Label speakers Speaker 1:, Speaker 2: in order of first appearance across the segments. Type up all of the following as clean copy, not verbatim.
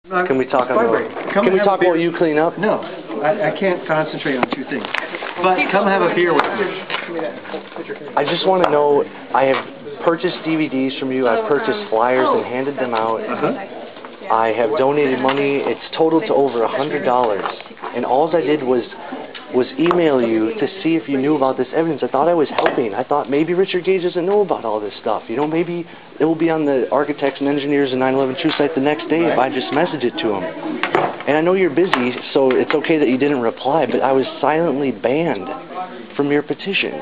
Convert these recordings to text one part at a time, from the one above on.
Speaker 1: Can we talk on
Speaker 2: Can we talk
Speaker 1: while you clean up?
Speaker 2: No, I can't concentrate on two things. But come have a beer with me.
Speaker 1: I just want to know, I have purchased DVDs from you, I've purchased flyers and handed them out. I have donated money, it's totaled to over $100. And all I did was email you to see if you knew about this evidence. I thought I was helping. I thought maybe Richard Gage doesn't know about all this stuff. You know, maybe it will be on the Architects and Engineers and 9/11 True site the next day if I just message it to him. And I know you're busy, so it's okay that you didn't reply, but I was silently banned from your petition.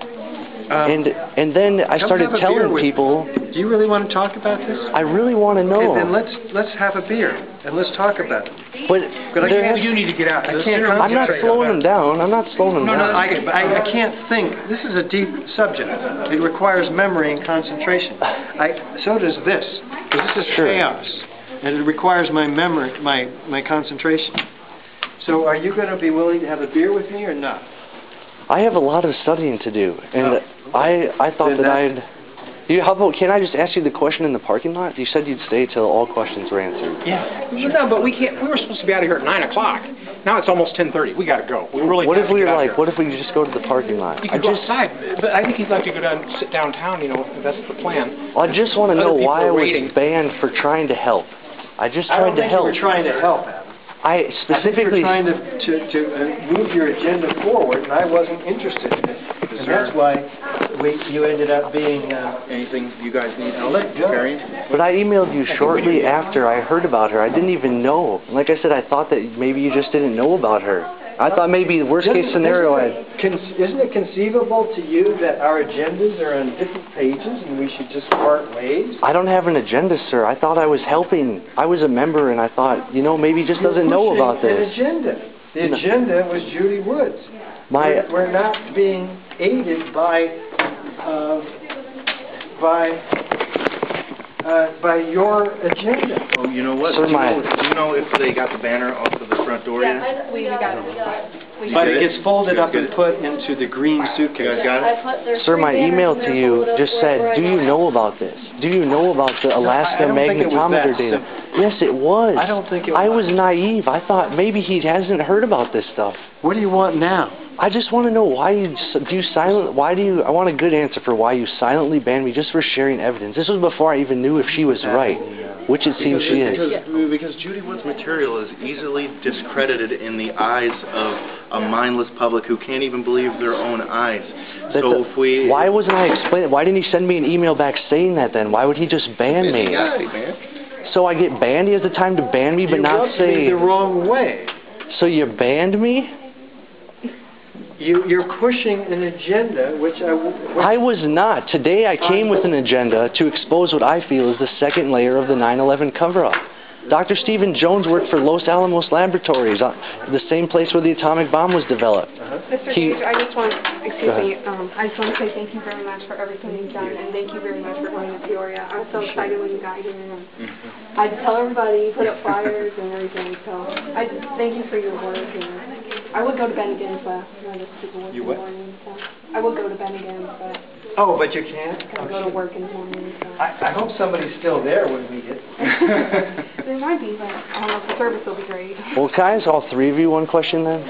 Speaker 1: And then I started telling people.
Speaker 2: Do you really want to talk about this?
Speaker 1: I really want to know.
Speaker 2: Okay, then let's have a beer and let's talk about it.
Speaker 1: But
Speaker 3: you need to get out.
Speaker 1: I'm not slowing them down. I'm not slowing them down.
Speaker 2: No, I can't think. This is a deep subject. It requires memory and concentration. So does this. This is chaos, and it requires my memory, my concentration. So, are you going to be willing to have a beer with me or not?
Speaker 1: I have a lot of studying to do, and I thought that I'd. How about, can I just ask you the question in the parking lot? You said you'd stay till all questions were answered.
Speaker 3: Yeah. No, but we can't. We were supposed to be out of here at 9 o'clock. Now it's almost 10:30. We got to go. We really.
Speaker 1: What if we just go to the parking lot?
Speaker 3: You could go outside, but I think he'd like to go down, sit downtown. You know, if that's the plan.
Speaker 1: Well, I just want to know why I was banned for trying to help. I just tried to help.
Speaker 2: I don't think you were trying to help, Adam.
Speaker 1: I specifically.
Speaker 2: I think you were trying to move your agenda forward, and I wasn't interested in it. And that's why you ended up being...
Speaker 3: anything you guys need?
Speaker 2: I'll let go.
Speaker 1: But I emailed you shortly after I heard about her. I didn't even know. Like I said, I thought that maybe you just didn't know about her. I thought maybe the worst case scenario
Speaker 2: Isn't it conceivable to you that our agendas are on different pages and we should just part ways?
Speaker 1: I don't have an agenda, sir. I thought I was helping. I was a member, and I thought, maybe he just doesn't know about this.
Speaker 2: An agenda. The agenda was Judy Woods. We're not being aided by your agenda.
Speaker 4: Oh, you know what?
Speaker 1: Sir,
Speaker 4: do you know if they got the banner off of the front door yet?
Speaker 5: Yeah, we got it.
Speaker 2: But it gets folded up and put into the green suitcase.
Speaker 4: You guys got it?
Speaker 1: Sir, my email to you just said, do you know about this? Do you know about the Alaska magnetometer data? Yes, it was.
Speaker 2: I don't think it was.
Speaker 1: I was naive. I thought maybe he hasn't heard about this stuff.
Speaker 2: What do you want now?
Speaker 1: I just want to know why I want a good answer for why you silently banned me just for sharing evidence. This was before I even knew if she was right, which it seems she is.
Speaker 4: Because Judy Wood's material is easily discredited in the eyes of a mindless public who can't even believe their own eyes.
Speaker 1: Why wasn't I explaining? Why didn't he send me an email back saying that then? Why would he just ban me? So I get banned? He has the time to ban me but not say...
Speaker 2: You rubbed me the wrong way.
Speaker 1: So you banned me?
Speaker 2: You're pushing an agenda, which
Speaker 1: I was not. Today I came with an agenda to expose what I feel is the second layer of the 9/11 cover-up. Dr. Stephen Jones worked for Los Alamos Laboratories, the same place where the atomic bomb was developed.
Speaker 5: Mr. Gage, I just want to say thank you very much for everything you've done, and thank you very much for going to Peoria. I'm so excited when you got here. I tell everybody, put up flyers and everything, so I just thank you for your work. And I would go to Ben again, but
Speaker 2: you what?
Speaker 5: I would go to Ben again, but...
Speaker 2: Oh, but you can't?
Speaker 5: I go to work in the morning. So.
Speaker 2: I hope somebody's still there when we get...
Speaker 5: There might be, but I don't know if the service will be great.
Speaker 1: Well, can I ask all three of you one question then?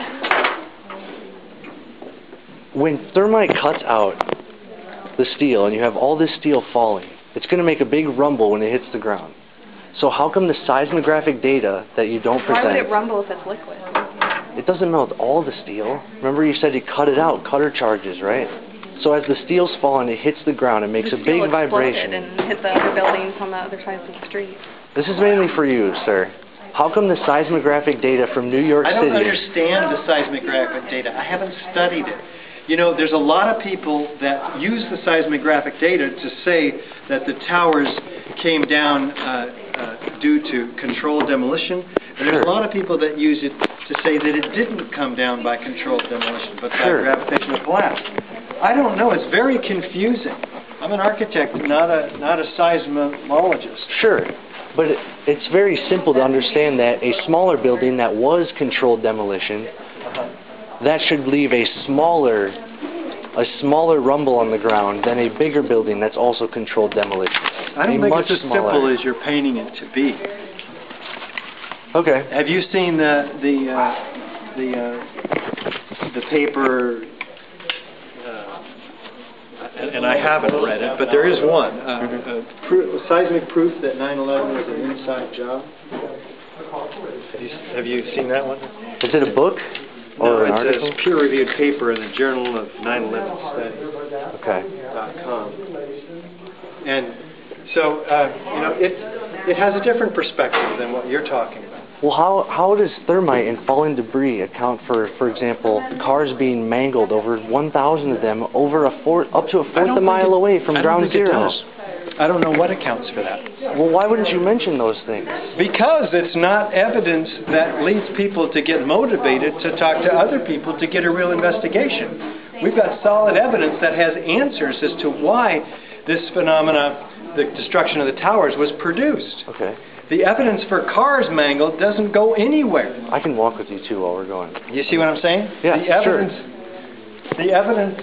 Speaker 1: When thermite cuts out the steel and you have all this steel falling, it's going to make a big rumble when it hits the ground. So how come the seismographic data that you don't present...
Speaker 5: Why would it rumble if it's liquid?
Speaker 1: It doesn't melt all the steel. Remember you said you cut it out, cutter charges, right? So as the steel's falling, it hits the ground, it makes a big vibration.
Speaker 5: And hit the other buildings on the other side of the street.
Speaker 1: This is mainly for you, sir. How come the seismographic data from New York City...
Speaker 2: I don't understand the seismographic data. I haven't studied it. You know, there's a lot of people that use the seismographic data to say that the towers came down due to controlled demolition. And there's a lot of people that use it to say that it didn't come down by controlled demolition, but by gravitational collapse. I don't know. It's very confusing. I'm an architect, not a seismologist.
Speaker 1: Sure. But it's very simple to understand that a smaller building that was controlled demolition, that should leave a smaller rumble on the ground than a bigger building that's also controlled demolition.
Speaker 2: I don't think it's as simple as you're painting it to be.
Speaker 1: Okay.
Speaker 2: Have you seen the paper? And I haven't read it, but there is one. Seismic proof that 9/11 was an inside job. Have you seen that one?
Speaker 1: Is it a book or an article?
Speaker 2: It's a peer-reviewed paper in the Journal of 9/11 Studies.
Speaker 1: Okay.
Speaker 2: .com. And so, it has a different perspective than what you're talking about.
Speaker 1: Well, how does thermite and falling debris account for example, cars being mangled, over 1,000 of them, over up to a fourth a mile away from ground zero?
Speaker 2: I don't know what accounts for that.
Speaker 1: Well, why wouldn't you mention those things?
Speaker 2: Because it's not evidence that leads people to get motivated to talk to other people to get a real investigation. We've got solid evidence that has answers as to why this phenomena, the destruction of the towers, was produced.
Speaker 1: Okay.
Speaker 2: The evidence for cars mangled doesn't go anywhere.
Speaker 1: I can walk with you too while we're going.
Speaker 2: You see what I'm saying?
Speaker 1: Yeah,
Speaker 2: the evidence,
Speaker 1: sure.
Speaker 2: The evidence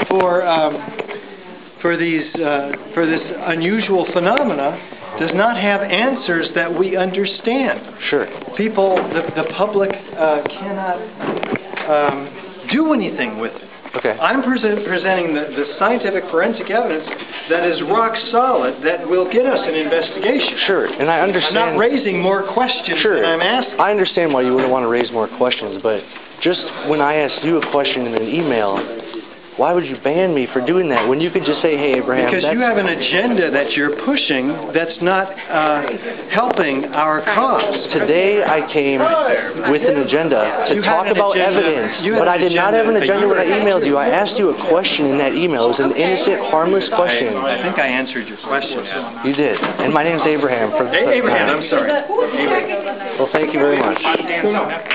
Speaker 2: for this unusual phenomena does not have answers that we understand.
Speaker 1: Sure.
Speaker 2: People, the public cannot do anything with it.
Speaker 1: Okay.
Speaker 2: I'm presenting the scientific forensic evidence that is rock solid that will get us an investigation.
Speaker 1: Sure, and I understand.
Speaker 2: I'm not raising more questions than I'm asking.
Speaker 1: I understand why you wouldn't want to raise more questions, but just when I asked you a question in an email, why would you ban me for doing that when you could just say, hey, Abraham...
Speaker 2: Because you have an agenda that you're pushing that's not helping our cause.
Speaker 1: Today I came with an agenda to talk about evidence, but I did not have an agenda when I emailed you. I asked you a question in that email. It was an innocent, harmless question.
Speaker 2: I think I answered your question.
Speaker 1: You did. And my name's Abraham.
Speaker 2: Abraham, I'm sorry.
Speaker 1: Well, thank you very much.